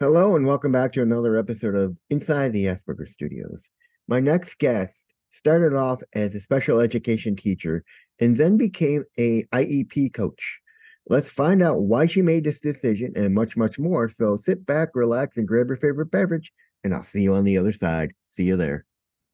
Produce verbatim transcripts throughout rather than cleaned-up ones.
Hello and welcome back to another episode of Inside the Asperger Studios. My next guest started off as a special education teacher and then became a I E P coach. Let's find out why she made this decision and much, much more. So sit back, relax, and grab your favorite beverage, and I'll see you on the other side. See you there.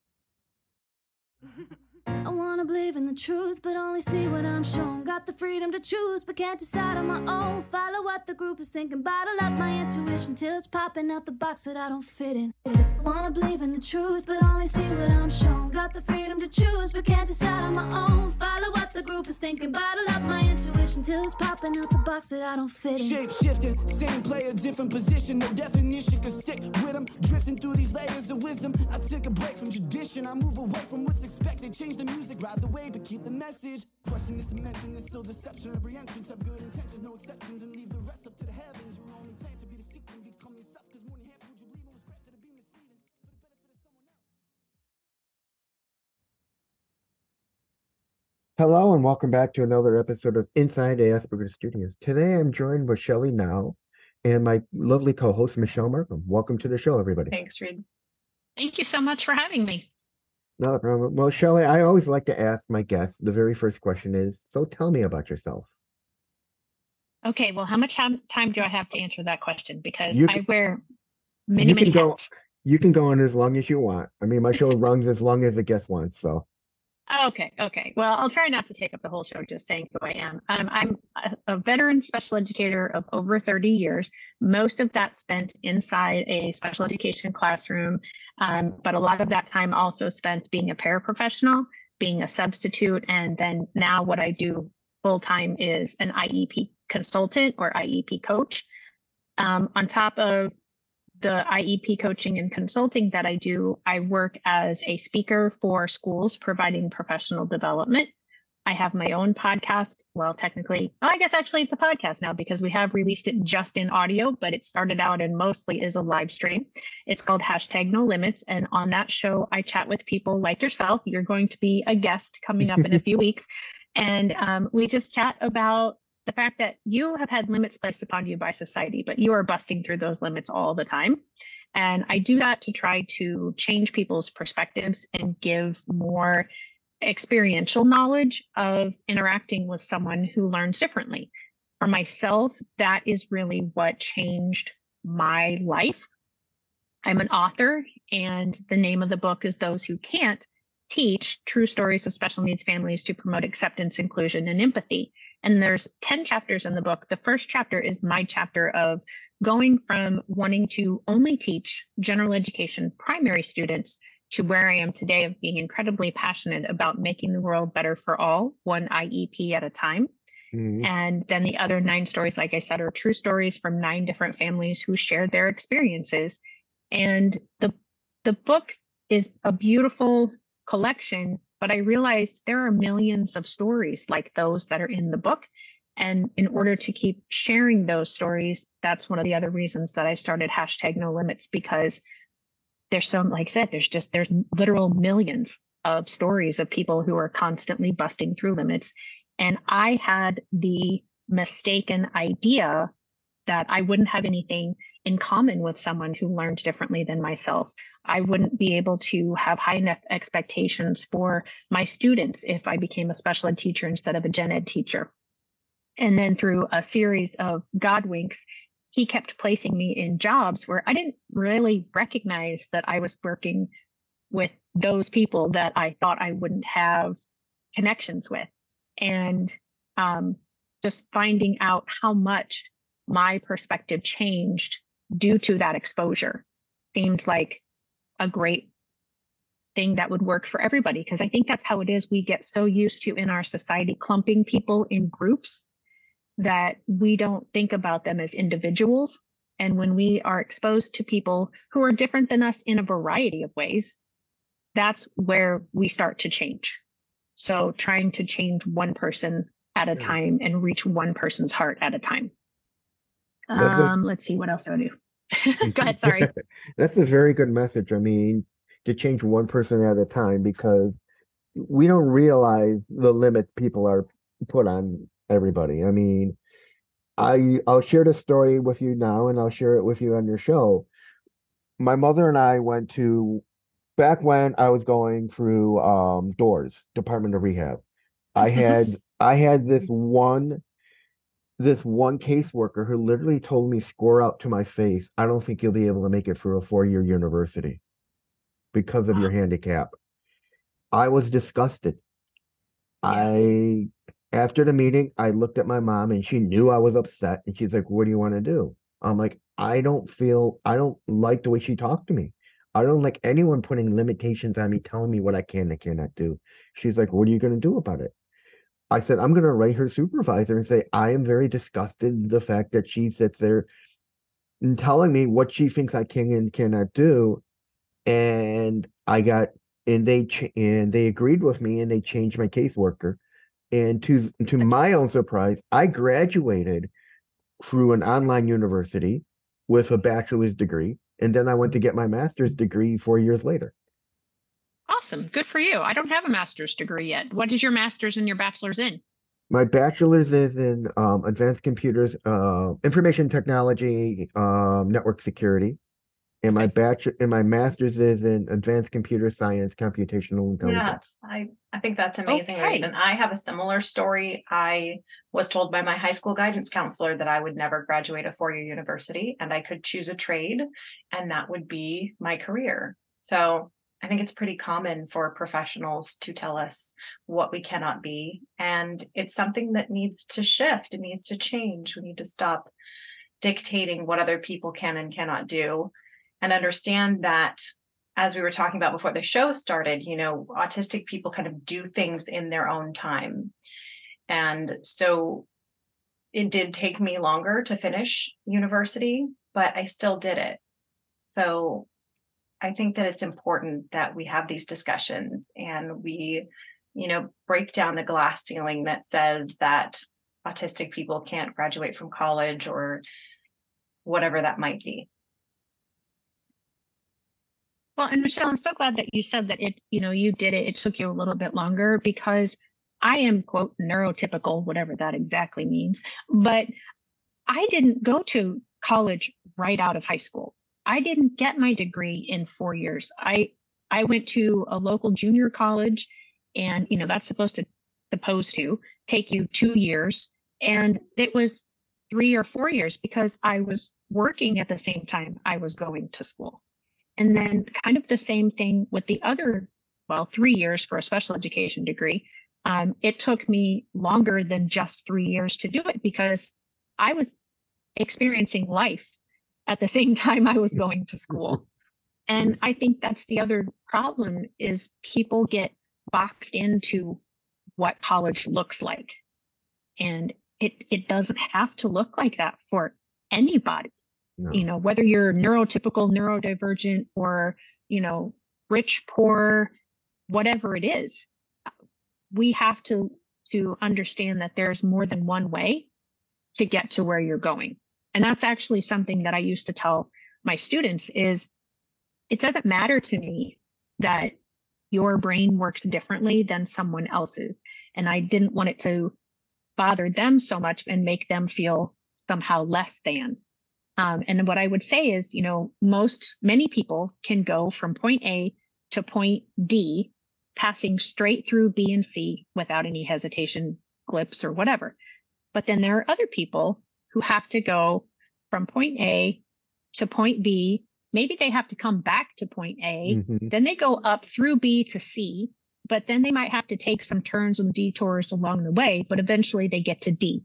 I wanna believe in the truth, but only see what I'm shown. Got the freedom to choose, but can't decide on my own. Follow what the group is thinking, bottle up my intuition till it's popping out the box that I don't fit in. I wanna believe in the truth, but only see what I'm shown. Got the freedom to choose, but can't decide on my own. Follow what the group is thinking, bottle up my intuition till it's popping out the box that I don't fit in. Shape shifting, same player, different position. No definition can stick with them. Drifting through these layers of wisdom. I took a break from tradition. I move away from what's expected. Change the music, ride the wave, but keep the message. Question is dimension, is still deception. Every entrance have good intentions, no exceptions, and leave the rest up to the heavens. Your only plan to be the sequel, become yourself. Cause more than half would you believe it was crafted to be misleading for the benefit of someone else. Hello and welcome back to another episode of Inside the Asperger Studios. Today I'm joined by Shelly Now and my lovely co-host Michelle Markham. Welcome to the show, everybody. Thanks, Reed. Thank you so much for having me. Not a problem. Well, Shelly, I always like to ask my guests, the very first question is, so tell me about yourself. Okay, well, how much time time do I have to answer that question? Because You I can- wear many, you many can go- hats. You can go on as long as you want. I mean, my show runs as long as the guest wants, so. Okay, okay. Well, I'll try not to take up the whole show just saying who I am. Um, I'm a, a veteran special educator of over thirty years, most of that spent inside a special education classroom, um, but a lot of that time also spent being a paraprofessional, being a substitute, and then now what I do full-time is an I E P consultant or I E P coach. Um, on top of the I E P coaching and consulting that I do, I work as a speaker for schools providing professional development. I have my own podcast. Well, technically, well, I guess actually it's a podcast now because we have released it just in audio, but it started out and mostly is a live stream. It's called Hashtag No Limits. And on that show, I chat with people like yourself. You're going to be a guest coming up in a few weeks. And um, we just chat about the fact that you have had limits placed upon you by society, but you are busting through those limits all the time. And I do that to try to change people's perspectives and give more experiential knowledge of interacting with someone who learns differently. For myself, that is really what changed my life. I'm an author, and the name of the book is Those Who Can't Teach True Stories of Special Needs Families to Promote Acceptance, Inclusion, and Empathy. And there's ten chapters in the book. The first chapter is my chapter of going from wanting to only teach general education primary students to where I am today of being incredibly passionate about making the world better for all, one I E P at a time. Mhm. And then the other nine stories, like I said, are true stories from nine different families who shared their experiences. And the the book is a beautiful collection, but I realized there are millions of stories like those that are in the book. And in order to keep sharing those stories, that's one of the other reasons that I started Hashtag No Limits, because there's so, like I said, there's just, there's literal millions of stories of people who are constantly busting through limits. And I had the mistaken idea that I wouldn't have anything in common with someone who learned differently than myself. I wouldn't be able to have high enough expectations for my students if I became a special ed teacher instead of a gen ed teacher. And then through a series of God winks, he kept placing me in jobs where I didn't really recognize that I was working with those people that I thought I wouldn't have connections with. And um, just finding out how much my perspective changed due to that exposure seemed like a great thing that would work for everybody. Because I think that's how it is. We get so used to in our society clumping people in groups that we don't think about them as individuals. And when we are exposed to people who are different than us in a variety of ways, that's where we start to change. So trying to change one person at a Yeah. time and reach one person's heart at a time. That's a- Um, let's see what else do I do. Go ahead, sorry. That's a very good message. I mean, to change one person at a time, because we don't realize the limits people are put on everybody. I mean, I I'll share the story with you now, and I'll share it with you on your show. My mother and I went to back when I was going through um doors, Department of Rehab. I had I had this one this one caseworker who literally told me score out to my face, I don't think you'll be able to make it through a four-year university because of your handicap. I was disgusted. Yeah. I after the meeting, I looked at my mom and she knew I was upset and she's like, "What do you want to do?" I'm like, "I don't feel I don't like the way she talked to me. I don't like anyone putting limitations on me, telling me what I can and cannot do." She's like, "What are you going to do about it?" I said, "I'm going to write her supervisor and say I am very disgusted the fact that she sits there and telling me what she thinks I can and cannot do." And I got and they ch- and they agreed with me and they changed my caseworker. And to to my own surprise, I graduated through an online university with a bachelor's degree, and then I went to get my master's degree four years later. Awesome. Good for you. I don't have a master's degree yet. What is your master's and your bachelor's in? My bachelor's is in um, advanced computers, uh, information technology, um, network security, and my Okay. bachelor and my master's is in advanced computer science, computational Yeah, intelligence. I, I think that's amazing, Reed. Okay. And I have a similar story. I was told by my high school guidance counselor that I would never graduate a four-year university and I could choose a trade and that would be my career. So I think it's pretty common for professionals to tell us what we cannot be. And it's something that needs to shift. It needs to change. We need to stop dictating what other people can and cannot do and understand that, as we were talking about before the show started, you know, autistic people kind of do things in their own time. And so it did take me longer to finish university, but I still did it. So I think that it's important that we have these discussions and we, you know, break down the glass ceiling that says that autistic people can't graduate from college or whatever that might be. Well, and Michelle, I'm so glad that you said that it, you know, you did it. It took you a little bit longer because I am, quote, neurotypical, whatever that exactly means. But I didn't go to college right out of high school. I didn't get my degree in four years. I I went to a local junior college, and you know that's supposed to supposed to take you two years, and it was three or four years because I was working at the same time I was going to school. And then kind of the same thing with the other, well, three years for a special education degree. Um, it took me longer than just three years to do it because I was experiencing life at the same time I was going to school. And I think that's the other problem is people get boxed into what college looks like. And it it doesn't have to look like that for anybody. No. You know, whether you're neurotypical, neurodivergent, or, you know, rich, poor, whatever it is, we have to to understand that there's more than one way to get to where you're going. And that's actually something that I used to tell my students is it doesn't matter to me that your brain works differently than someone else's. And I didn't want it to bother them so much and make them feel somehow less than. Um, and what I would say is, you know, most, many people can go from point A to point D, passing straight through B and C without any hesitation, blips, or whatever. But then there are other people who have to go from point A to point B. Maybe they have to come back to point A. Mhm. Then they go up through B to C, but then they might have to take some turns and detours along the way, but eventually they get to D.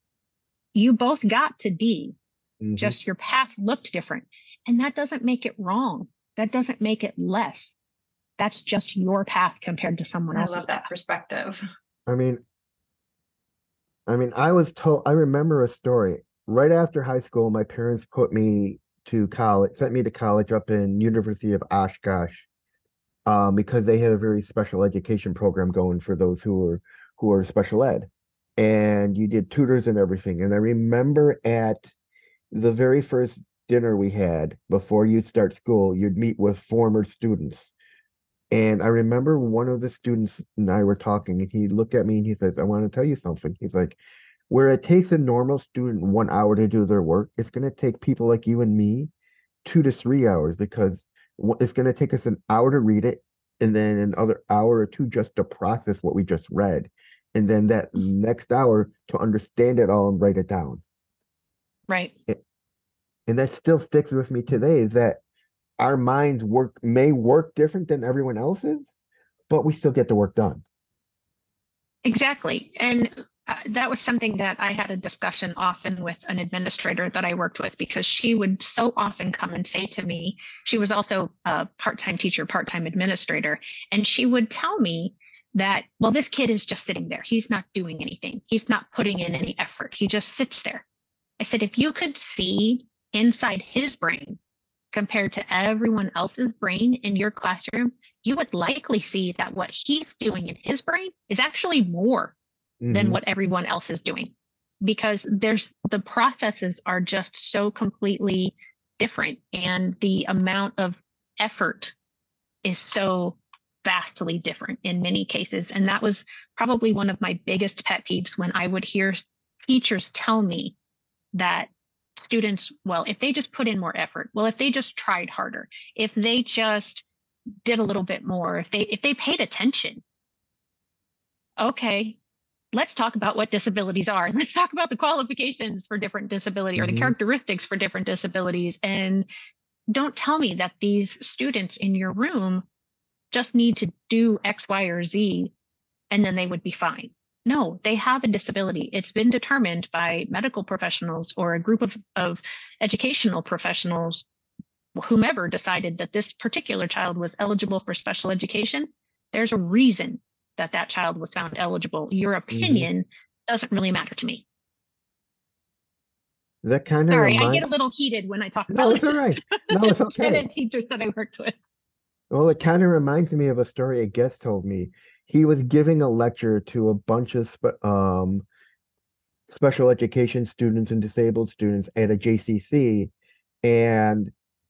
You both got to D. Mhm. Just your path looked different. And that doesn't make it wrong. That doesn't make it less. That's just your path compared to someone I else's love that path. perspective. I mean, I mean, I was told, I remember a story. Right after high school, my parents put me to college, sent me to college up in University of Oshkosh, um, because they had a very special education program going for those who were who were special ed. And you did tutors and everything. And I remember at the very first dinner we had before you'd start school, you'd meet with former students. And I remember one of the students and I were talking, and he looked at me and he says, I want to tell you something. He's like, Where it takes a normal student one hour to do their work, it's going to take people like you and me two to three hours because it's going to take us an hour to read it and then another hour or two just to process what we just read. And then that next hour to understand it all and write it down. Right. And that still sticks with me today is that our minds work may work different than everyone else's, but we still get the work done. Exactly. And uh, that was something that I had a discussion often with an administrator that I worked with, because she would so often come and say to me, she was also a part-time teacher, part-time administrator, and she would tell me that, well, this kid is just sitting there. He's not doing anything. He's not putting in any effort. He just sits there. I said, if you could see inside his brain compared to everyone else's brain in your classroom, you would likely see that what he's doing in his brain is actually more mm-hmm. than what everyone else is doing, because there's the processes are just so completely different, and the amount of effort is so vastly different in many cases. And that was probably one of my biggest pet peeves when I would hear teachers tell me that students, well, if they just put in more effort, well, if they just tried harder, if they just did a little bit more, if they if they paid attention. Okay, let's talk about what disabilities are, and let's talk about the qualifications for different disability mm-hmm. or the characteristics for different disabilities. And don't tell me that these students in your room just need to do X, Y, or Z, and then they would be fine. No, they have a disability. It's been determined by medical professionals or a group of, of educational professionals, whomever decided that this particular child was eligible for special education. There's a reason that that child was found eligible. Your opinion mm-hmm. doesn't really matter to me. That kind of Sorry, remind... I get a little heated when I talk no, about it's all right. No, it's okay. teachers that I worked with. Well, it kind of reminds me of a story a guest told me. He was giving a lecture to a bunch of spe- um, special education students and disabled students at a J C C, and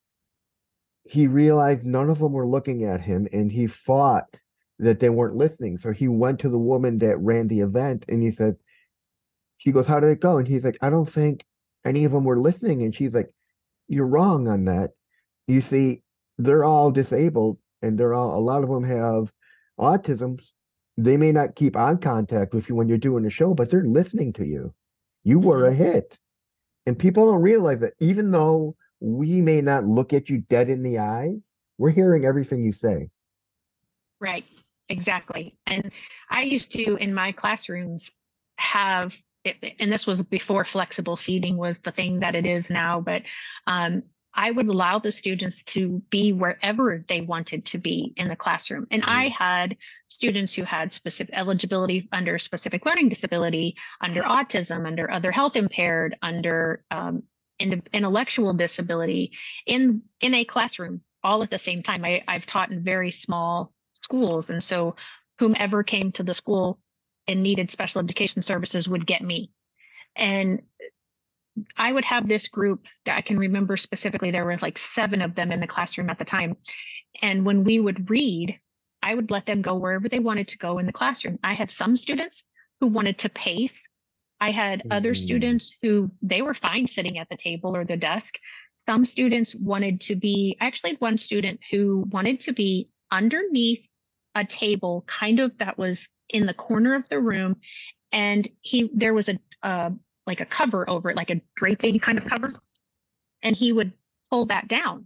he realized none of them were looking at him, and he thought that they weren't listening. So he went to the woman that ran the event, and he said, she goes, how did it go? And he's like, I don't think any of them were listening. And she's like, you're wrong on that. You see, they're all disabled, and they're all, a lot of them have autism. They may not keep eye contact with you when you're doing the show, but they're listening to you. You were a hit. And people don't realize that even though we may not look at you dead in the eyes, we're hearing everything you say. Right, exactly. And I used to, in my classrooms, have, and this was before flexible seating was the thing that it is now, but um, I would allow the students to be wherever they wanted to be in the classroom. And I had students who had specific eligibility under specific learning disability, under autism, under other health impaired, under um, in, intellectual disability in, in a classroom all at the same time. I, I've taught in very small schools. And so whomever came to the school and needed special education services would get me. And I would have this group that I can remember specifically. There were like seven of them in the classroom at the time. And when we would read, I would let them go wherever they wanted to go in the classroom. I had some students who wanted to pace. I had mm-hmm. other students who they were fine sitting at the table or the desk. Some students wanted to be, I actually had one student who wanted to be underneath a table, kind of that was in the corner of the room. And he, there was a, uh, like a cover over it, like a draping kind of cover. And he would pull that down.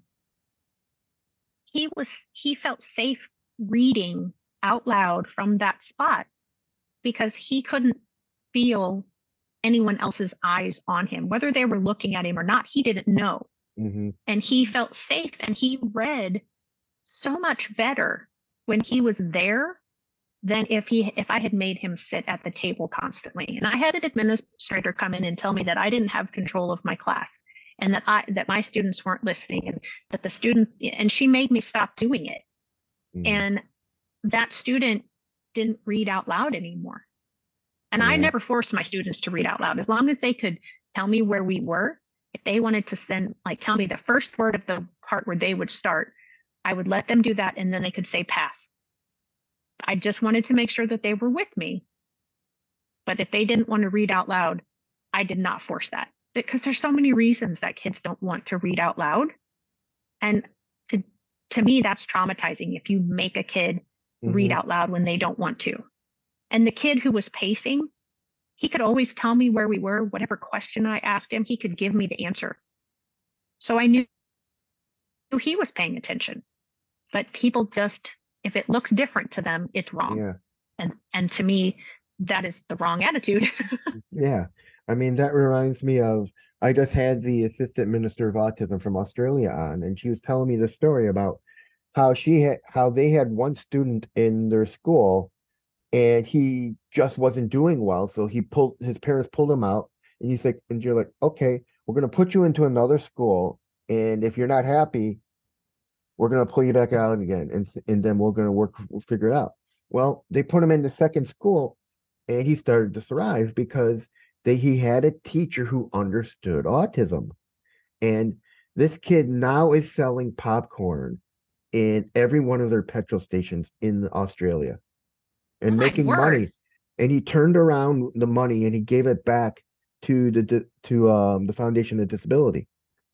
He was, he felt safe reading out loud from that spot because he couldn't feel anyone else's eyes on him, whether they were looking at him or not, he didn't know. Mm-hmm. And he felt safe, and he read so much better when he was there than if he if I had made him sit at the table constantly. And I had an administrator come in and tell me that I didn't have control of my class, and that I that my students weren't listening, and that the student and she made me stop doing it. Mm. And that student didn't read out loud anymore. And yeah. I never forced my students to read out loud. As long as they could tell me where we were, if they wanted to send like tell me the first word of the part where they would start, I would let them do that, and then they could say pass. I just wanted to make sure that they were with me. But if they didn't want to read out loud, I did not force that, because there's so many reasons that kids don't want to read out loud. And to to me, that's traumatizing if you make a kid mm-hmm. read out loud when they don't want to. And the kid who was pacing, he could always tell me where we were. Whatever question I asked him, he could give me the answer. So I knew he was paying attention. But people just, if it looks different to them, it's wrong. Yeah. And and to me, that is the wrong attitude. Yeah. I mean, that reminds me of, I just had the assistant minister of autism from Australia on, and she was telling me the story about how she had, how they had one student in their school, and he just wasn't doing well. So he pulled, his parents pulled him out, and he's like, and you're like, okay, we're going to put you into another school. And if you're not happy, we're going to pull you back out again. And, and then we're going to work, we'll figure it out. Well, they put him in the second school, and he started to thrive because they, he had a teacher who understood autism. And this kid now is selling popcorn in every one of their petrol stations in Australia and Oh my making word. money. And he turned around the money and he gave it back to the to um the Foundation of Disability.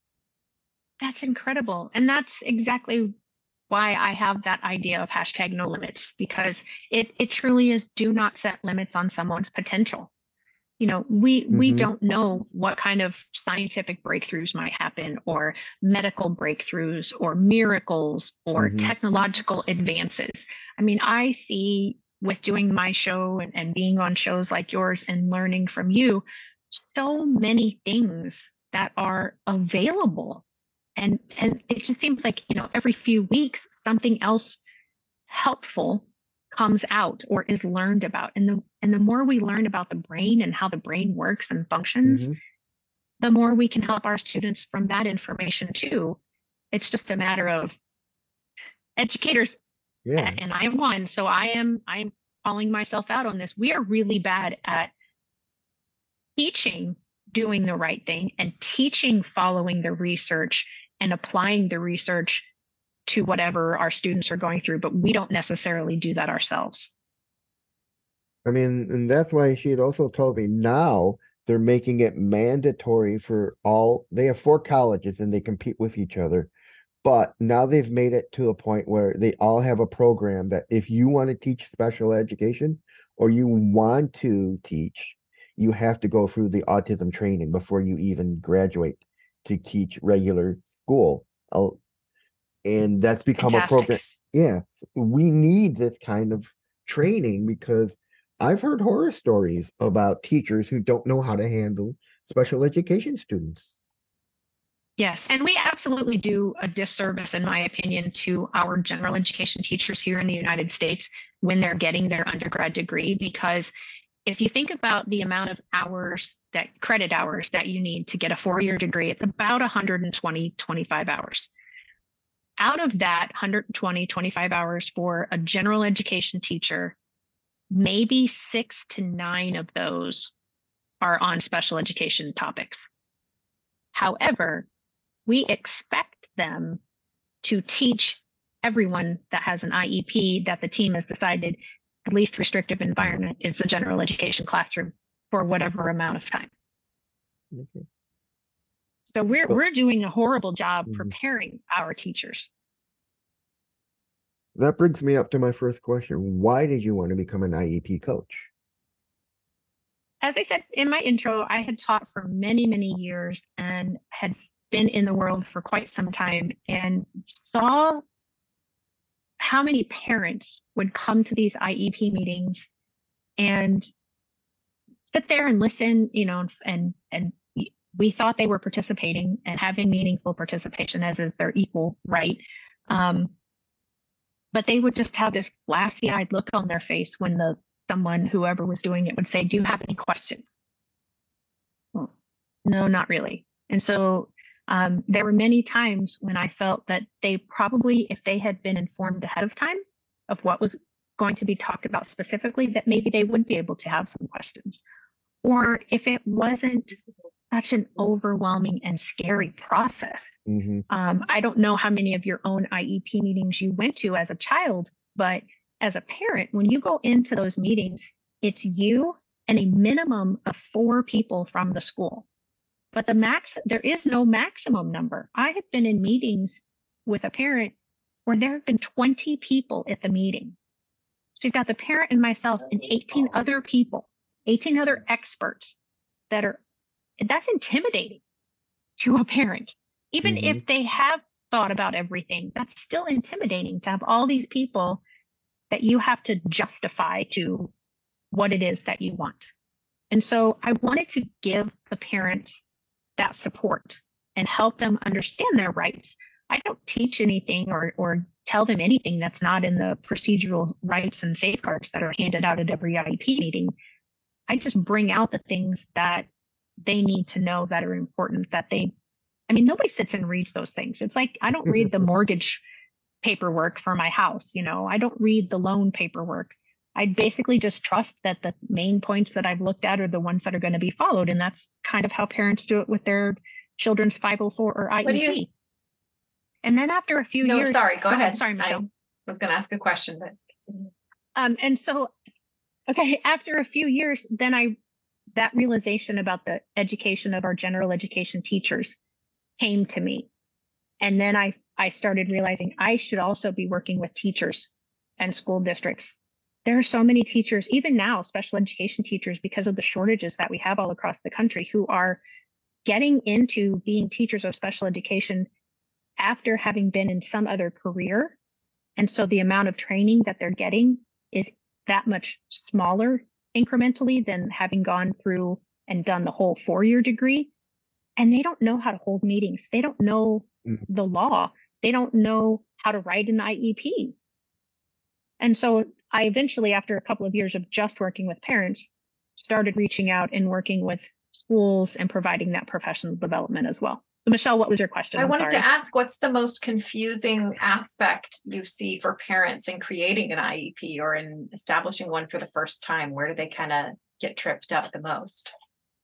That's incredible. And that's exactly why I have that idea of hashtag no limits, because it it truly is, do not set limits on someone's potential. You know, we we Mhm. don't know what kind of scientific breakthroughs might happen, or medical breakthroughs, or miracles, or Mhm. technological advances. I mean, I see with doing my show and, and being on shows like yours and learning from you, so many things that are available. And and it just seems like, you know, every few weeks something else helpful comes out or is learned about. And the and the more we learn about the brain and how the brain works and functions, Mhm. the more we can help our students from that information too. It's just a matter of educators, Yeah. a- and I am one, so I am I'm calling myself out on this. We are really bad at teaching doing the right thing and teaching following the research and applying the research to whatever our students are going through, but we don't necessarily do that ourselves. I mean, and that's why she had also told me now they're making it mandatory for all, they have four colleges and they compete with each other. But now they've made it to a point where they all have a program that if you want to teach special education or you want to teach, you have to go through the autism training before you even graduate to teach regular school. I'll, and that's become a program. Fantastic. Yeah, we need this kind of training because I've heard horror stories about teachers who don't know how to handle special education students. Yes, and we absolutely do a disservice, in my opinion, to our general education teachers here in the United States when they're getting their undergrad degree, because if you think about the amount of hours, that credit hours that you need to get a four-year degree, it's about one hundred twenty, twenty-five hours. Out of that one hundred twenty, twenty-five hours for a general education teacher, maybe six to nine of those are on special education topics. However, we expect them to teach everyone that has an I E P that the team has decided the least restrictive environment is the general education classroom for whatever amount of time. Okay. So we're Well- we're doing a horrible job Mhm. preparing our teachers. That brings me up to my first question. Why did you want to become an I E P coach? As I said in my intro, I had taught for many, many years and had been in the world for quite some time and saw how many parents would come to these I E P meetings and sit there and listen, you know, and and we thought they were participating and having meaningful participation as is their equal right. Um, but they would just have this glassy-eyed look on their face when the someone, whoever was doing it, would say, "Do you have any questions?" Well, no, not really. And so um, there were many times when I felt that they probably, if they had been informed ahead of time of what was going to be talked about specifically, that maybe they would be able to have some questions. Or if it wasn't such an overwhelming and scary process. Mm-hmm. Um, I don't know how many of your own I E P meetings you went to as a child, but as a parent, when you go into those meetings, it's you and a minimum of four people from the school. But the max, there is no maximum number. I have been in meetings with a parent where there have been twenty people at the meeting. So you've got the parent and myself and eighteen other people, eighteen other experts that are, that's intimidating to a parent. Even Mhm. if they have thought about everything, that's still intimidating to have all these people that you have to justify to what it is that you want. And so I wanted to give the parents that support and help them understand their rights. I don't teach anything or, or tell them anything that's not in the procedural rights and safeguards that are handed out at every I E P meeting. I just bring out the things that they need to know that are important, that they, I mean, nobody sits and reads those things. It's like, I don't read the mortgage paperwork for my house. You know, I don't read the loan paperwork. I basically just trust that the main points that I've looked at are the ones that are going to be followed. And that's kind of how parents do it with their children's five oh four or I E P. What do you- And then after a few No, years, sorry, go ahead. Sorry, I Michelle. was going to ask a question, but Um, and so, okay, after a few years, then I, that realization about the education of our general education teachers came to me. And then I, I started realizing I should also be working with teachers and school districts. There are so many teachers, even now, special education teachers, because of the shortages that we have all across the country, who are getting into being teachers of special education after having been in some other career. And so the amount of training that they're getting is that much smaller incrementally than having gone through and done the whole four-year degree. And they don't know how to hold meetings. They don't know Mhm. the law. They don't know how to write an I E P. And so I eventually, after a couple of years of just working with parents, started reaching out and working with schools and providing that professional development as well. So Michelle, what was your question? I I'm wanted sorry. to ask, what's the most confusing aspect you see for parents in creating an I E P or in establishing one for the first time? Where do they kind of get tripped up the most?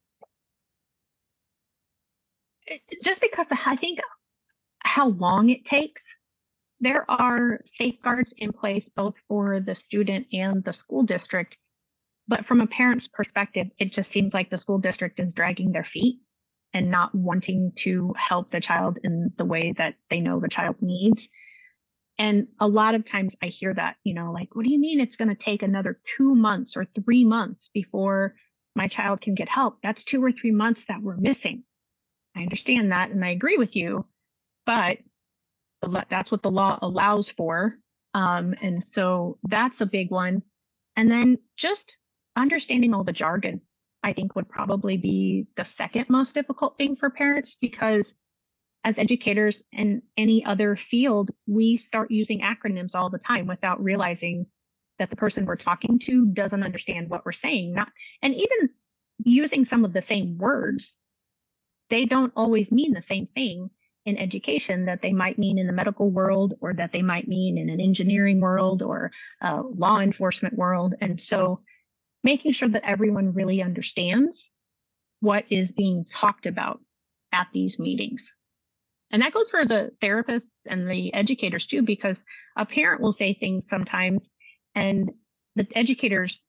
It- Just because the, I think how long it takes. There are safeguards in place both for the student and the school district. But from a parent's perspective, it just seems like the school district is dragging their feet and not wanting to help the child in the way that they know the child needs. And a lot of times I hear that, you know, like, what do you mean it's going to take another two months or three months before my child can get help? That's two or three months that we're missing. I understand that, and I agree with you, but the lo- that's what the law allows for. Um, and so that's a big one. And then just understanding all the jargon, I think, would probably be the second most difficult thing for parents, because as educators in any other field, we start using acronyms all the time without realizing that the person we're talking to doesn't understand what we're saying. Not, and even using some of the same words, they don't always mean the same thing in education that they might mean in the medical world, or that they might mean in an engineering world or a law enforcement world. And so making sure that everyone really understands what is being talked about at these meetings. And that goes for the therapists and the educators too, because a parent will say things sometimes and the educators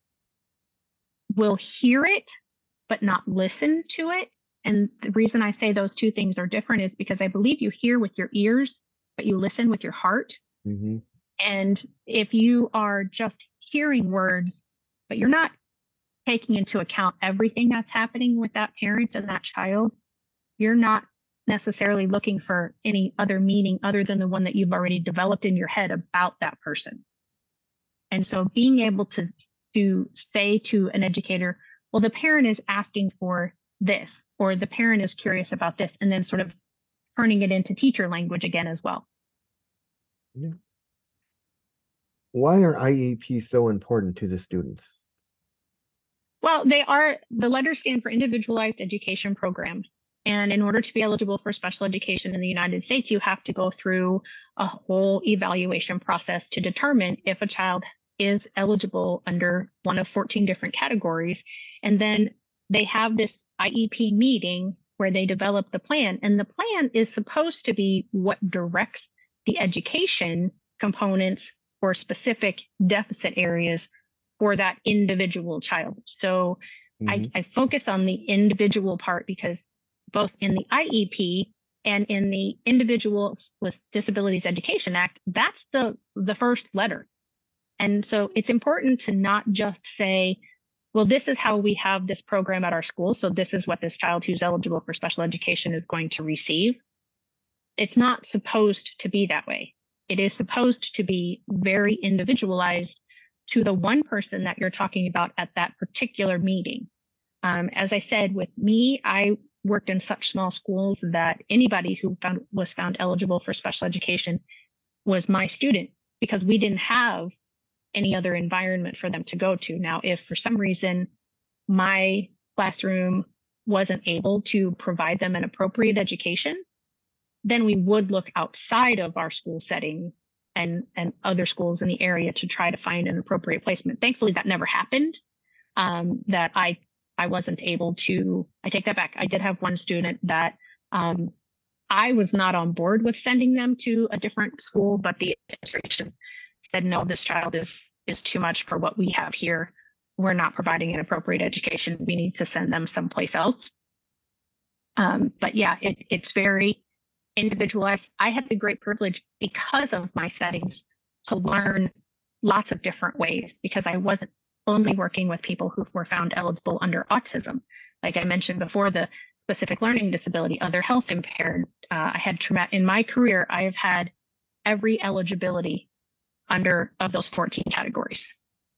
will hear it, but not listen to it. And the reason I say those two things are different is because I believe you hear with your ears, but you listen with your heart. Mm-hmm. And if you are just hearing words, but you're not taking into account everything that's happening with that parent and that child, you're not necessarily looking for any other meaning other than the one that you've already developed in your head about that person. And so being able to, to say to an educator, well, the parent is asking for this, or the parent is curious about this, and then sort of turning it into teacher language again as well. Yeah. Why are I E Ps so important to the students? Well, they are, the letters stand for Individualized Education Program. And in order to be eligible for special education in the United States, you have to go through a whole evaluation process to determine if a child is eligible under one of fourteen different categories. And then they have this I E P meeting where they develop the plan. And the plan is supposed to be what directs the education components for specific deficit areas for that individual child. So Mhm. I, I focus on the individual part because both in the I E P and in the Individuals with Disabilities Education Act, that's the, the first letter. And so it's important to not just say, well, this is how we have this program at our school, so this is what this child who's eligible for special education is going to receive. It's not supposed to be that way. It is supposed to be very individualized to the one person that you're talking about at that particular meeting. Um, as I said, with me, I worked in such small schools that anybody who found, was found eligible for special education was my student, because we didn't have any other environment for them to go to. Now, if for some reason my classroom wasn't able to provide them an appropriate education, then we would look outside of our school setting and, and other schools in the area to try to find an appropriate placement. Thankfully, that never happened. Um, that I I wasn't able to, I take that back. I did have one student that um, I was not on board with sending them to a different school, but the administration said, no, this child is is too much for what we have here. We're not providing an appropriate education. We need to send them someplace else. Um, but yeah, it, it's very individualized. I had the great privilege, because of my settings, to learn lots of different ways, because I wasn't only working with people who were found eligible under autism. Like I mentioned before, the specific learning disability, other health impaired. Uh, I had trauma in my career. I have had every eligibility under of those fourteen categories.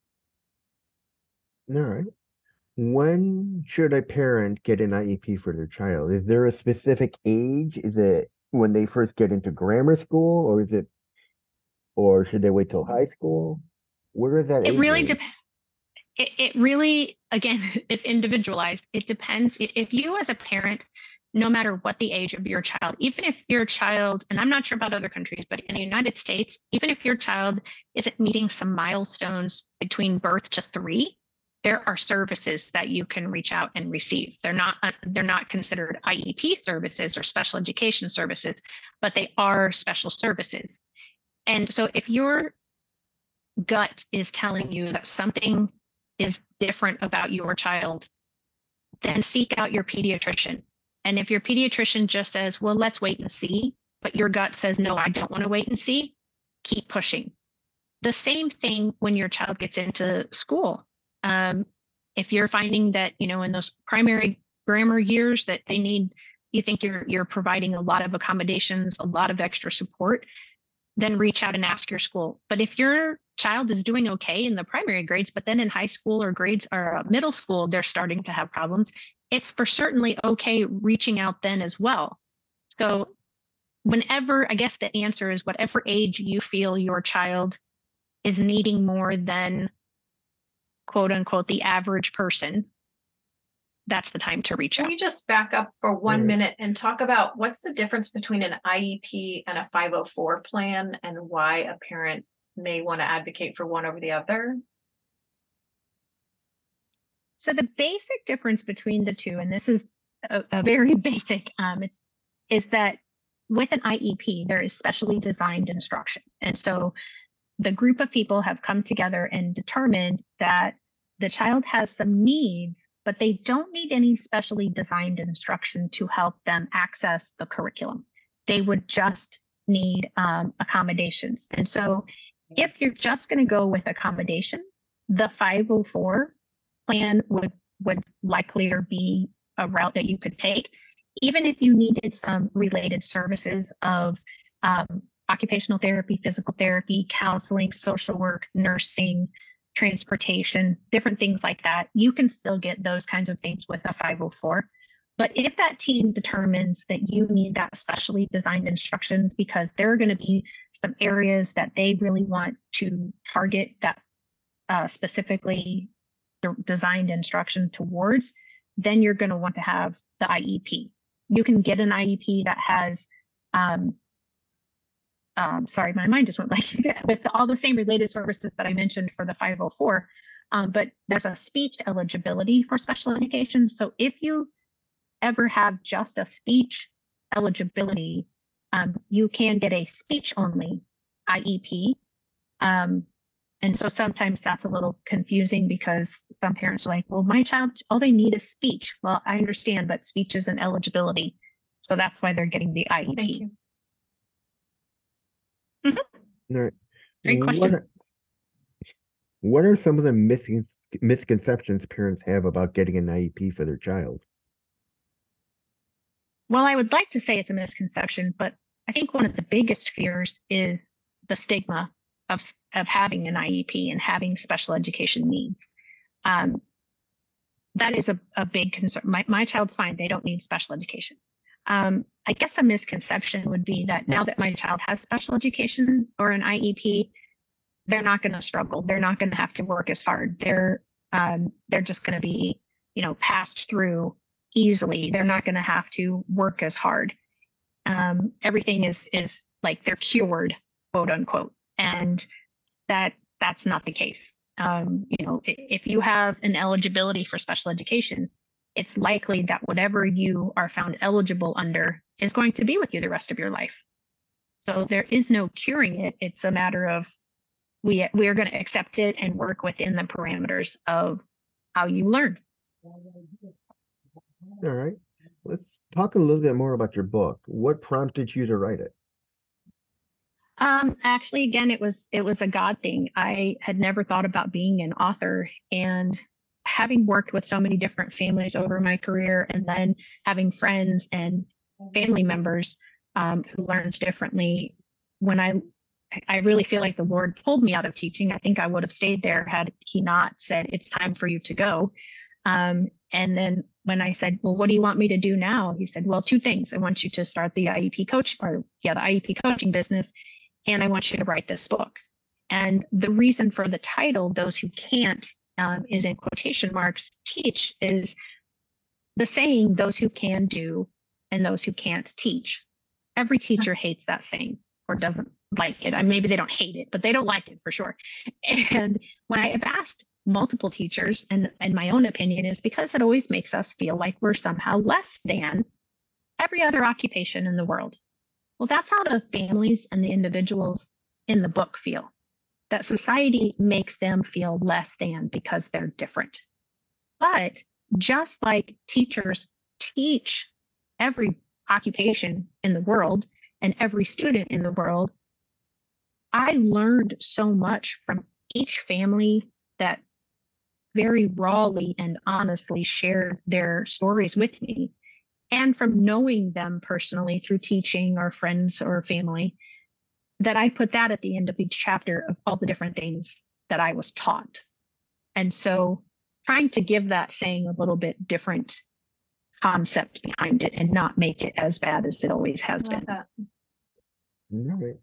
All right. When should a parent get an I E P for their child? Is there a specific age? Is it when they first get into grammar school, or is it, or should they wait till high school? Where is that It age really range? depends. It, it really, again, it's individualized. It depends. If you as a parent, no matter what the age of your child, even if your child, and I'm not sure about other countries, but in the United States, even if your child isn't meeting some milestones between birth to three, there are services that you can reach out and receive. They're not, they're not considered I E P services or special education services, but they are special services. And so if your gut is telling you that something is different about your child, then seek out your pediatrician. And if your pediatrician just says, well, let's wait and see, but your gut says, no, I don't want to wait and see, keep pushing. The same thing when your child gets into school. Um, if you're finding that, you know, in those primary grammar years that they need, you think you're you're providing a lot of accommodations, a lot of extra support, then reach out and ask your school. But if your child is doing okay in the primary grades, but then in high school or grades or middle school, they're starting to have problems, it's for certainly okay reaching out then as well. So whenever, I guess the answer is whatever age you feel your child is needing more than quote unquote the average person, that's the time to reach Can out. you just back up for one Right. minute and talk about what's the difference between an I E P and a five oh four plan, and why a parent may want to advocate for one over the other? So the basic difference between the two, and this is a, a very basic, um, it's is that with an I E P, there is specially designed instruction. And so the group of people have come together and determined that the child has some needs, but they don't need any specially designed instruction to help them access the curriculum. They would just need um, accommodations. And so if you're just going to go with accommodations, the five oh four plan would, would likely be a route that you could take, even if you needed some related services of um, occupational therapy, physical therapy, counseling, social work, nursing, transportation, different things like that. You can still get those kinds of things with a five oh four. But if that team determines that you need that specially designed instruction because there are going to be some areas that they really want to target that uh, specifically de- designed instruction towards, then you're going to want to have the I E P. You can get an I E P that has um, Um, sorry, my mind just went like with all the same related services that I mentioned for the five oh four, um, but there's a speech eligibility for special education. So if you ever have just a speech eligibility, um, you can get a speech only I E P. Um, And so sometimes that's a little confusing because some parents are like, well, my child, all they need is speech. Well, I understand, but speech isn't eligibility. So that's why they're getting the I E P. Thank you. Mm-hmm. All right. Great question. What are, what are some of the miscon- misconceptions parents have about getting an I E P for their child? Well, I would like to say it's a misconception, but I think one of the biggest fears is the stigma of, of having an I E P and having special education needs. Um, that is a, a big concern. My, my child's fine. They don't need special education. Um, I guess a misconception would be that now that my child has special education or an I E P, they're not going to struggle. They're not going to have to work as hard. They're um, they're just going to be, you know, passed through easily. They're not going to have to work as hard. Um, everything is is like they're cured, quote unquote, and that that's not the case. Um, you know, if you have an eligibility for special education, it's likely that whatever you are found eligible under is going to be with you the rest of your life. So there is no curing it. It's a matter of we we are going to accept it and work within the parameters of how you learn. All right. Let's talk a little bit more about your book. What prompted you to write it? Um, actually, again, it was it was a God thing. I had never thought about being an author, and having worked with so many different families over my career, and then having friends and family members um, who learned differently, when I I really feel like the Lord pulled me out of teaching. I think I would have stayed there had He not said, it's time for you to go. Um, and then when I said, well, what do you want me to do now? He said, well, two things. I want you to start the I E P coach or yeah, the I E P coaching business. And I want you to write this book. And the reason for the title, Those Who Can't, um, is in quotation marks, teach, is the saying, those who can do and those who can't teach. Every teacher hates that saying or doesn't like it. I, maybe they don't hate it, but they don't like it for sure. And when I have asked multiple teachers, and, and my own opinion is because it always makes us feel like we're somehow less than every other occupation in the world. Well, that's how the families and the individuals in the book feel, that society makes them feel less than because they're different. But just like teachers teach every occupation in the world and every student in the world, I learned so much from each family that very rawly and honestly shared their stories with me. And from knowing them personally through teaching or friends or family, that I put that at the end of each chapter of all the different things that I was taught. And so trying to give that saying a little bit different concept behind it and not make it as bad as it always has been. That. All right.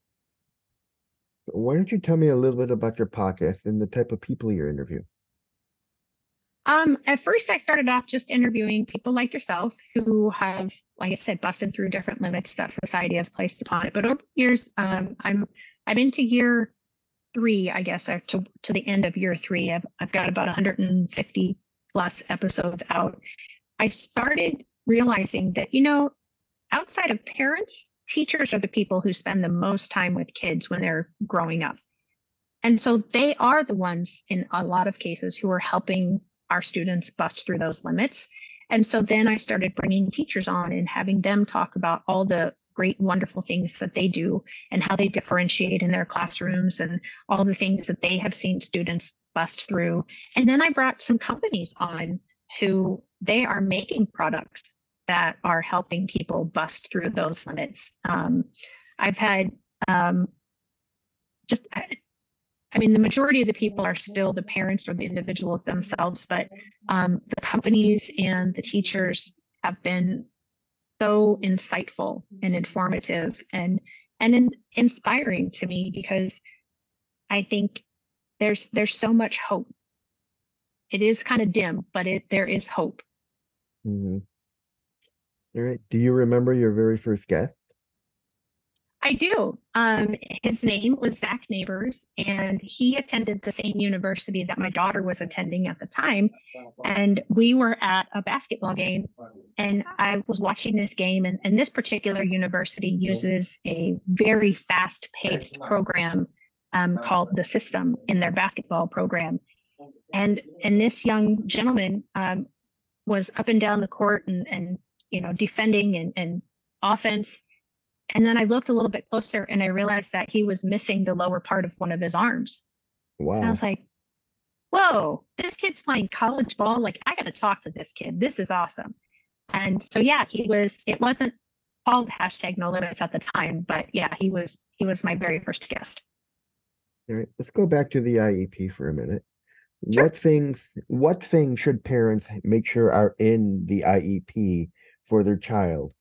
Why don't you tell me a little bit about your podcast and the type of people you interview? Um, at first, I started off just interviewing people like yourself who have, like I said, busted through different limits that society has placed upon it. But over the years, um, I'm I'm into year three, I guess, or to to the end of year three. I've I've got about one hundred fifty plus episodes out. I started realizing that, you know, outside of parents, teachers are the people who spend the most time with kids when they're growing up. And so they are the ones in a lot of cases who are helping our students bust through those limits. And so then I started bringing teachers on and having them talk about all the great, wonderful things that they do and how they differentiate in their classrooms and all the things that they have seen students bust through. And then I brought some companies on who they are making products that are helping people bust through those limits. Um, I've had um, just, I mean, the majority of the people are still the parents or the individuals themselves, but um, the companies and the teachers have been so insightful and informative and and in, inspiring to me, because I think there's there's so much hope. It is kind of dim, but it there is hope. Mm-hmm. All right. Do you remember your very first guest? I do. Um, his name was Zach Neighbors, and he attended the same university that my daughter was attending at the time. And we were at a basketball game, and I was watching this game. And, and this particular university uses a very fast-paced program um, called The System in their basketball program. And and this young gentleman um, was up and down the court and, and you know, defending and, and offense. And then I looked a little bit closer and I realized that he was missing the lower part of one of his arms. Wow. And I was like, whoa, this kid's playing college ball. Like, I got to talk to this kid. This is awesome. And so, yeah, he was, it wasn't called hashtag no limits at the time, but yeah, he was, he was my very first guest. All right, let's go back to the I E P for a minute. Sure. What things, what things should parents make sure are in the I E P for their child?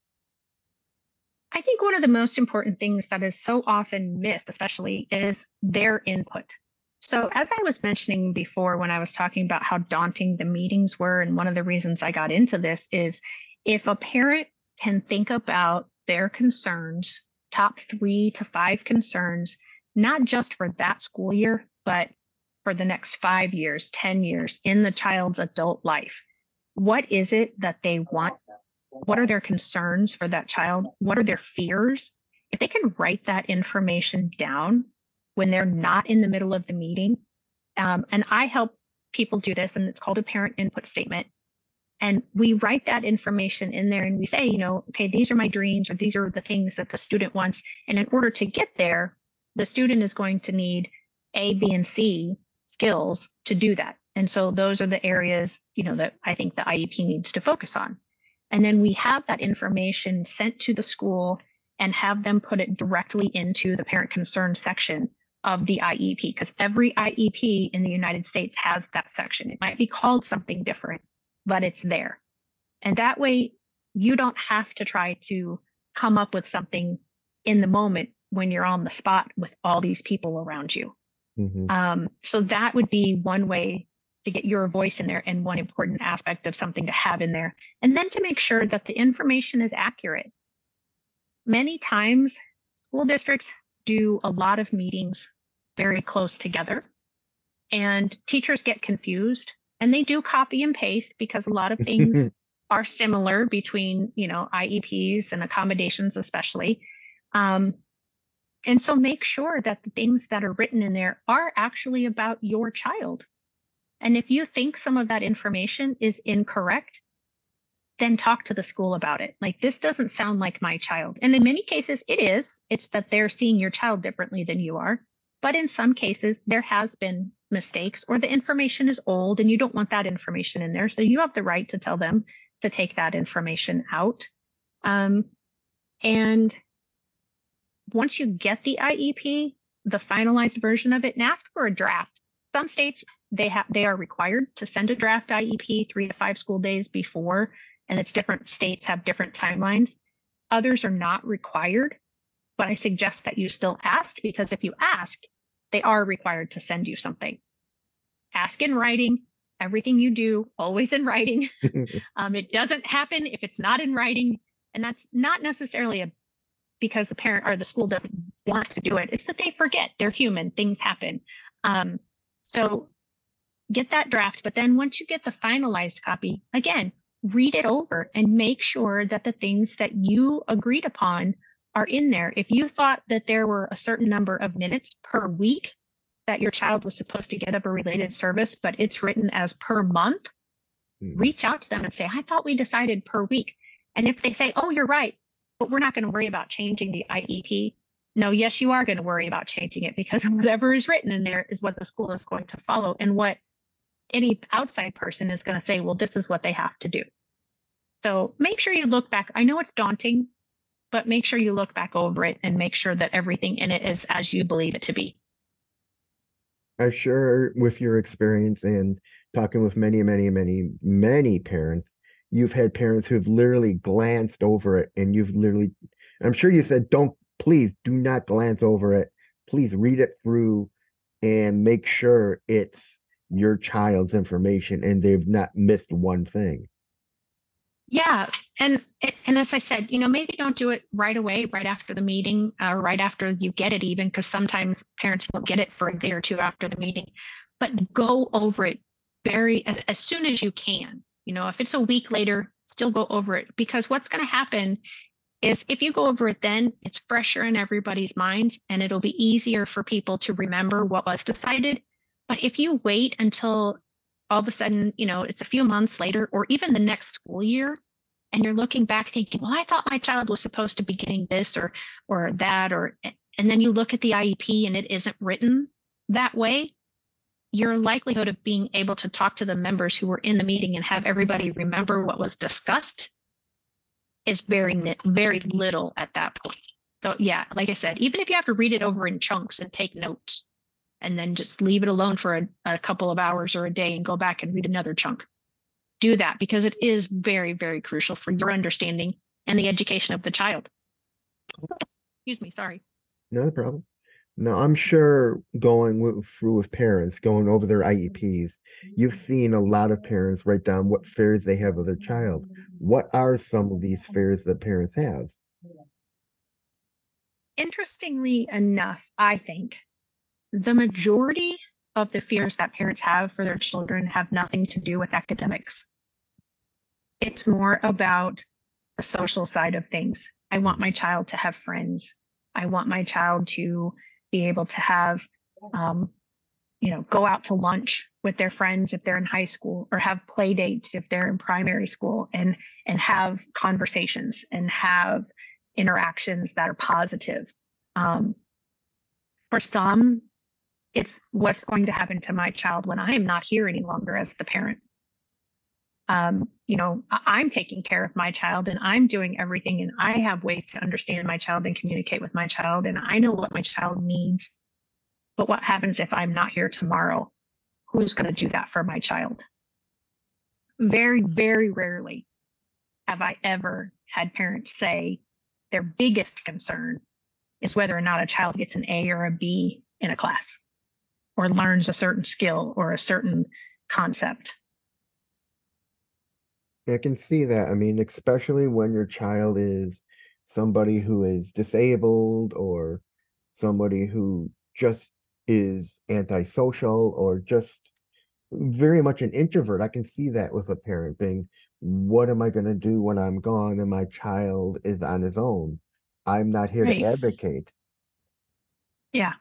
I think one of the most important things that is so often missed, especially, is their input. So as I was mentioning before, when I was talking about how daunting the meetings were, and one of the reasons I got into this is if a parent can think about their concerns, top three to five concerns, not just for that school year, but for the next five years, ten years in the child's adult life. What is it that they want? What are their concerns for that child? What are their fears? If they can write that information down when they're not in the middle of the meeting, um, and I help people do this, and it's called a parent input statement. And we write that information in there and we say, you know, okay, these are my dreams, or these are the things that the student wants. And in order to get there, the student is going to need A, B, and C skills to do that. And so those are the areas, you know, that I think the I E P needs to focus on. And then we have that information sent to the school and have them put it directly into the parent concern section of the I E P, because every I E P in the United States has that section. It might be called something different, but it's there. And that way you don't have to try to come up with something in the moment when you're on the spot with all these people around you. Mm-hmm. Um, so that would be one way to get your voice in there, and one important aspect of something to have in there. And then to make sure that the information is accurate. Many times school districts do a lot of meetings very close together, and teachers get confused, and they do copy and paste because a lot of things are similar between, you know, I E Ps and accommodations, especially. Um, and so make sure that the things that are written in there are actually about your child. And if you think some of that information is incorrect, then talk to the school about it. Like, this doesn't sound like my child. And in many cases, it is. It's that they're seeing your child differently than you are. But in some cases, there has been mistakes, or the information is old and you don't want that information in there. So you have the right to tell them to take that information out. Um, and once you get the I E P, the finalized version of it, and ask for a draft. Some states, they have they are required to send a draft I E P three to five school days before, and it's different states have different timelines. Others are not required, but I suggest that you still ask, because if you ask, they are required to send you something. Ask in writing. Everything you do, always in writing. um, it doesn't happen if it's not in writing, and that's not necessarily a because the parent or the school doesn't want to do it. It's that they forget. They're human. Things happen. Um, so get that draft, but then once you get the finalized copy, again, read it over and make sure that the things that you agreed upon are in there. If you thought that there were a certain number of minutes per week that your child was supposed to get of a related service, but it's written as per month, mm. reach out to them and say, I thought we decided per week. And if they say, oh, you're right, but we're not going to worry about changing the I E P. No, yes, you are going to worry about changing it, because whatever is written in there is what the school is going to follow, and what any outside person is going to say, well, this is what they have to do. So make sure you look back. I know it's daunting, but make sure you look back over it and make sure that everything in it is as you believe it to be. I'm sure with your experience and talking with many, many, many, many parents, you've had parents who've literally glanced over it, and you've literally, I'm sure you said, don't, please do not glance over it. Please read it through and make sure it's your child's information and they've not missed one thing. Yeah. And, and as I said, you know, maybe don't do it right away, right after the meeting, or right after you get it even, because sometimes parents won't get it for a day or two after the meeting, but go over it very, as, as soon as you can. You know, if it's a week later, still go over it, because what's going to happen is if you go over it then, it's fresher in everybody's mind and it'll be easier for people to remember what was decided. But if you wait until all of a sudden, you know, it's a few months later or even the next school year, and you're looking back thinking, well, I thought my child was supposed to be getting this or or that, or and then you look at the I E P and it isn't written that way, your likelihood of being able to talk to the members who were in the meeting and have everybody remember what was discussed is very, very little at that point. So yeah, like I said, even if you have to read it over in chunks and take notes and then just leave it alone for a, a couple of hours or a day and go back and read another chunk, do that because it is very, very crucial for your understanding and the education of the child. Excuse me, sorry. No problem. Now, I'm sure going with, through with parents, going over their I E Ps, you've seen a lot of parents write down what fears they have of their child. What are some of these fears that parents have? Interestingly enough, I think the majority of the fears that parents have for their children have nothing to do with academics. It's more about the social side of things. I want my child to have friends. I want my child to be able to have, um, you know, go out to lunch with their friends if they're in high school, or have play dates if they're in primary school, and and have conversations and have interactions that are positive. Um, for some, it's what's going to happen to my child when I am not here any longer as the parent. Um, you know, I'm taking care of my child and I'm doing everything, and I have ways to understand my child and communicate with my child, and I know what my child needs. But what happens if I'm not here tomorrow? Who's going to do that for my child? Very, very rarely have I ever had parents say their biggest concern is whether or not a child gets an A or a B in a class, or learns a certain skill or a certain concept. I can see that. I mean, especially when your child is somebody who is disabled or somebody who just is antisocial or just very much an introvert. I can see that with a parent being, what am I going to do when I'm gone and my child is on his own? I'm not here Right. to advocate. Yeah.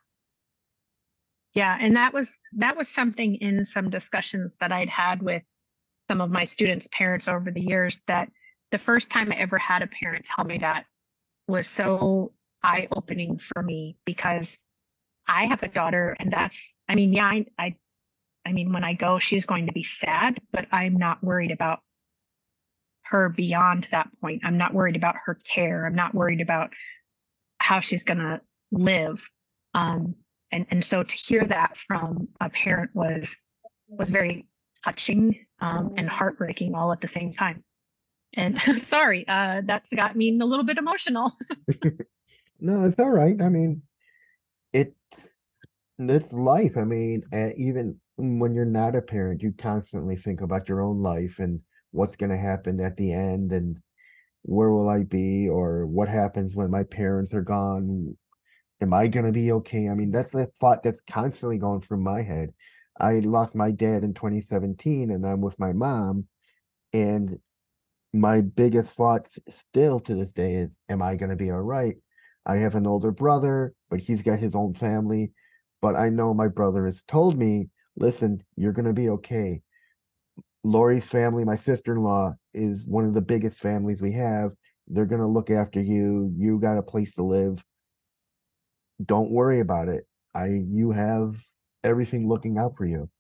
Yeah. And that was, that was something in some discussions that I'd had with some of my students' parents over the years, that the first time I ever had a parent tell me that was so eye-opening for me, because I have a daughter, and that's, I mean, yeah, I, I, I mean, when I go, she's going to be sad, but I'm not worried about her beyond that point. I'm not worried about her care. I'm not worried about how she's going to live. Um, and, and so to hear that from a parent was, was very touching um, and heartbreaking all at the same time. And sorry, uh, that's got me a little bit emotional. No, it's all right. I mean, it's it's life. I mean, uh, even when you're not a parent, you constantly think about your own life and what's going to happen at the end, and where will I be, or what happens when my parents are gone? Am I going to be okay? I mean, that's the thought that's constantly going through my head. I lost my dad in twenty seventeen, and I'm with my mom, and my biggest thoughts still to this day is, am I going to be all right? I have an older brother, but he's got his own family. But I know my brother has told me, listen, you're going to be okay. Lori's family, my sister-in-law, is one of the biggest families we have. They're going to look after you. You got a place to live. Don't worry about it. I, you have everything looking out for you.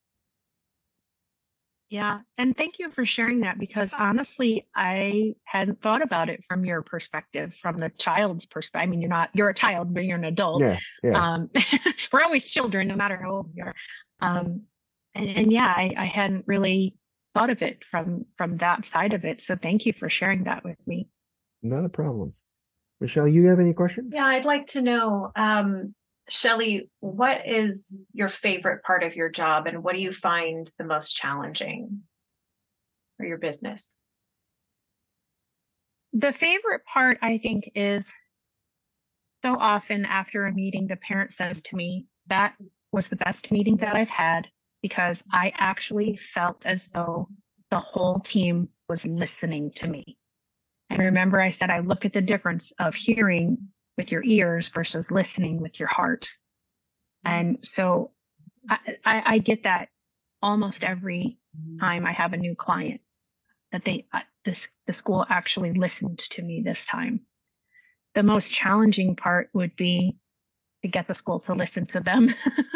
Yeah. And thank you for sharing that, because honestly, I hadn't thought about it from your perspective, from the child's perspective. I mean, you're not, you're a child, but you're an adult. Yeah, yeah. Um, we're always children, no matter how old we are. Um, and, and yeah, I, I hadn't really thought of it from, from that side of it. So thank you for sharing that with me. Not a problem. Michelle, you have any questions? Yeah, I'd like to know, um, Shelley, what is your favorite part of your job, and what do you find the most challenging for your business? The favorite part, I think, is so often after a meeting, the parent says to me, that was the best meeting that I've had, because I actually felt as though the whole team was listening to me. And remember I said, I look at the difference of hearing with your ears versus listening with your heart. And so I, I, I get that almost every time I have a new client, that they, uh, this, the school actually listened to me this time. The most challenging part would be to get the school to listen to them.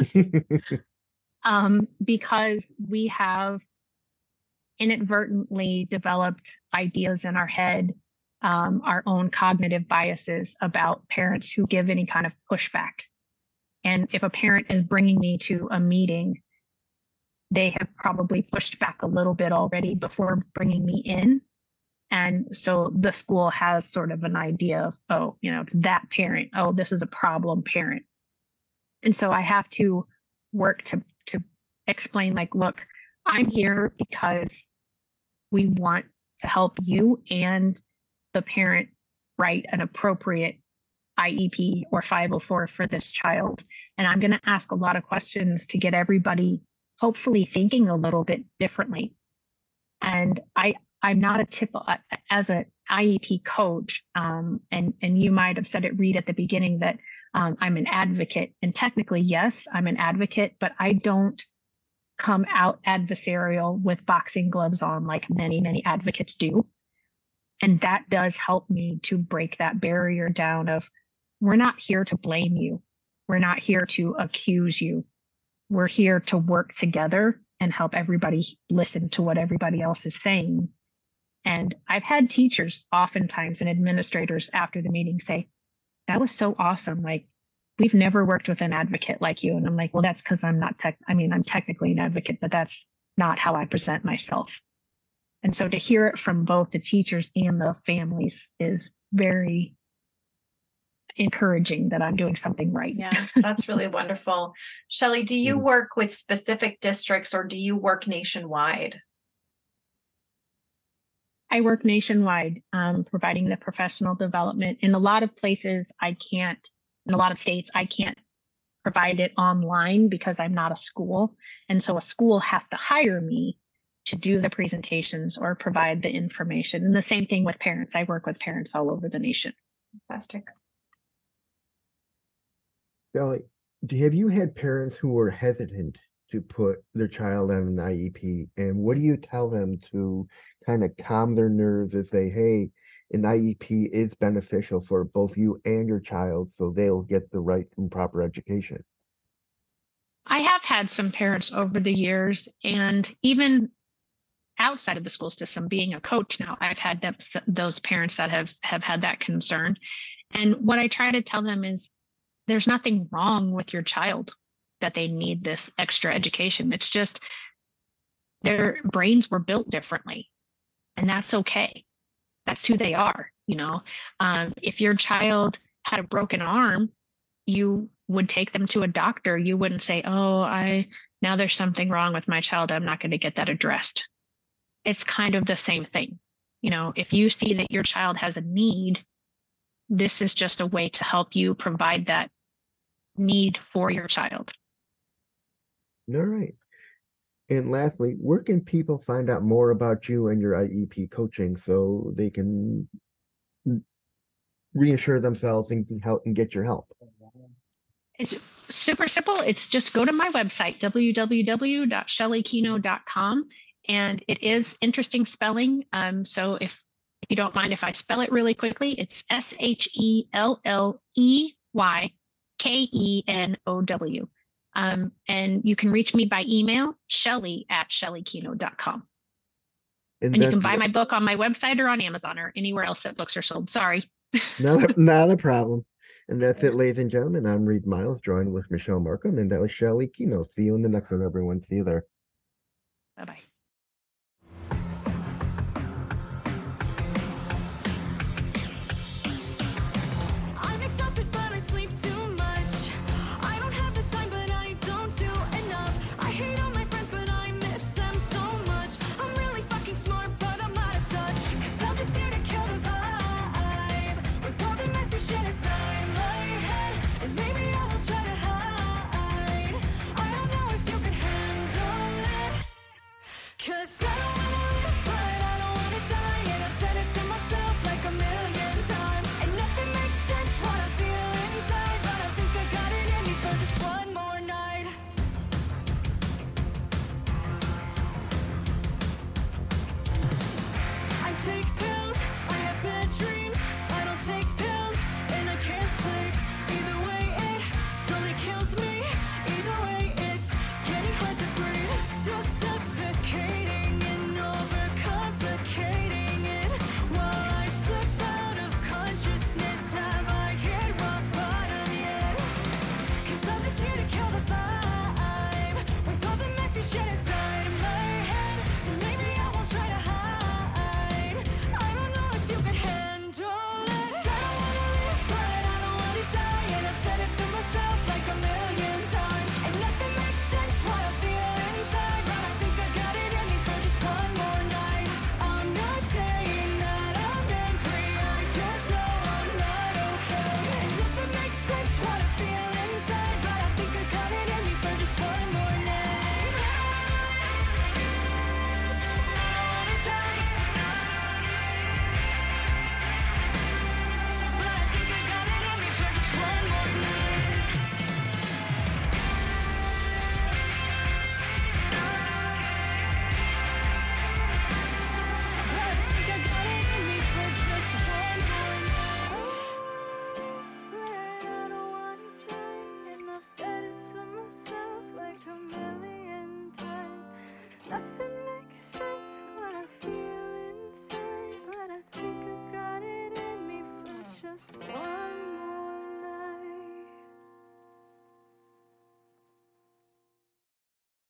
um, because we have inadvertently developed ideas in our head, um, our own cognitive biases about parents who give any kind of pushback. And if a parent is bringing me to a meeting, they have probably pushed back a little bit already before bringing me in. And so the school has sort of an idea of, oh, you know, it's that parent. Oh, this is a problem parent. And so I have to work to, to explain, like, look, I'm here because we want to help you and the parent write an appropriate I E P or five oh four for this child. And I'm going to ask a lot of questions to get everybody hopefully thinking a little bit differently. And I, I'm not a typical, as an I E P coach, um, and, and you might have said it, Reed, at the beginning, that um, I'm an advocate. And technically, yes, I'm an advocate, but I don't come out adversarial with boxing gloves on like many, many advocates do. And that does help me to break that barrier down of, we're not here to blame you. We're not here to accuse you. We're here to work together and help everybody listen to what everybody else is saying. And I've had teachers oftentimes and administrators after the meeting say, that was so awesome. Like, we've never worked with an advocate like you. And I'm like, well, that's because I'm not tech. I mean, I'm technically an advocate, but that's not how I present myself. And so to hear it from both the teachers and the families is very encouraging that I'm doing something right. Yeah, that's really wonderful. Shelley, do you work with specific districts or do you work nationwide? I work nationwide, um, providing the professional development. In a lot of places, I can't, in a lot of states, I can't provide it online because I'm not a school. And so a school has to hire me to do the presentations or provide the information. And the same thing with parents. I work with parents all over the nation. Fantastic. Shelley, do- have you had parents who were hesitant to put their child on an I E P? And what do you tell them to kind of calm their nerves and say, hey, an I E P is beneficial for both you and your child, so they'll get the right and proper education? I have had some parents over the years, and even outside of the school system, being a coach now, I've had them, those parents that have, have had that concern. And what I try to tell them is, there's nothing wrong with your child that they need this extra education. It's just their brains were built differently, and that's okay. That's who they are. You know, um, if your child had a broken arm, you would take them to a doctor. You wouldn't say, oh, I, now there's something wrong with my child, I'm not going to get that addressed. It's kind of the same thing. You know, if you see that your child has a need, this is just a way to help you provide that need for your child. All right. And lastly, where can people find out more about you and your I E P coaching so they can reassure themselves and help and get your help? It's super simple. It's just go to my website, w w w dot shelley keno dot com. And it is interesting spelling. Um, so if, if you don't mind if I spell it really quickly, it's S H E L L E Y K E N O W. Um, and you can reach me by email, Shelley at shelley keno dot com. And, and you can buy my book on my website or on Amazon or anywhere else that books are sold. Sorry. not, not a problem. And that's it, ladies and gentlemen. I'm Reed Miles, joined with Michelle Markham, and that was Shelley Keno. See you in the next one, everyone. See you there. Bye-bye.